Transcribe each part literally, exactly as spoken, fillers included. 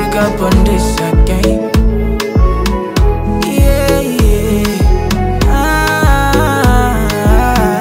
pick up on this again. Yeah, yeah. Ah,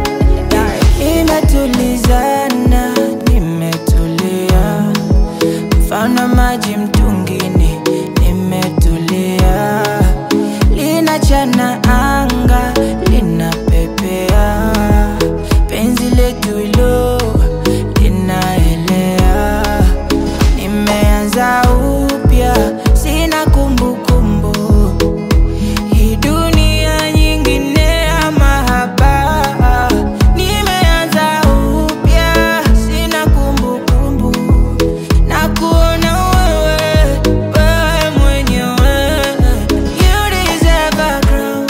imetulizana, nimetulia. Mfano maji mtungini, nimetulia. Linachana anga, linapepea. Penzi letu ilo, linaelea. Nimeanza upya, sina kumbukumbu. Hii dunia nyingine ya mahaba. Nimeanza upya, sina kumbukumbu. Na kuona wewe, wewe mwenyewe. You deserve a crown.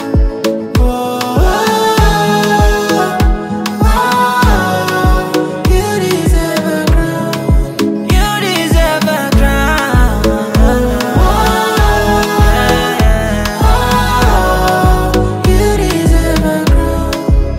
You deserve a crown. You deserve a crown. You deserve a crown.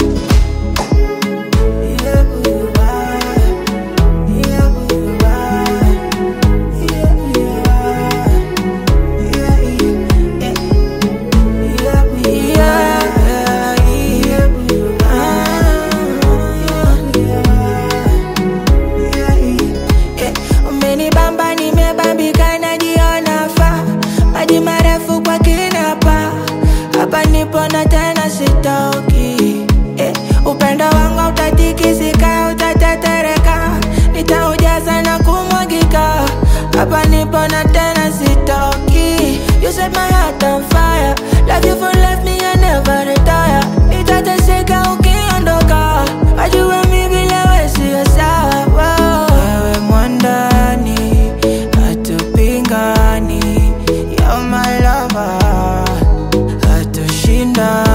Yeah, you are. Yeah, you are. Yeah, you are. Yeah, you yeah. Yeah, yeah, yeah, you are. Umenibamba nimebambika najiona fa. Maji marefu kwa kina pa. Hapa nipo na tena sitoki. Eh, upendo wangu utatikisika, utatetereka. Nitaujaza na kumwagika. Hapa nipo na tena sitoki. You set my heart on fire. Love you for life, me I never retire. Nitateseka ukiondoka. Wajua mi bila wewe sio sawa. Wewe mwandani, hatupingani. You're my lover, hatushindani.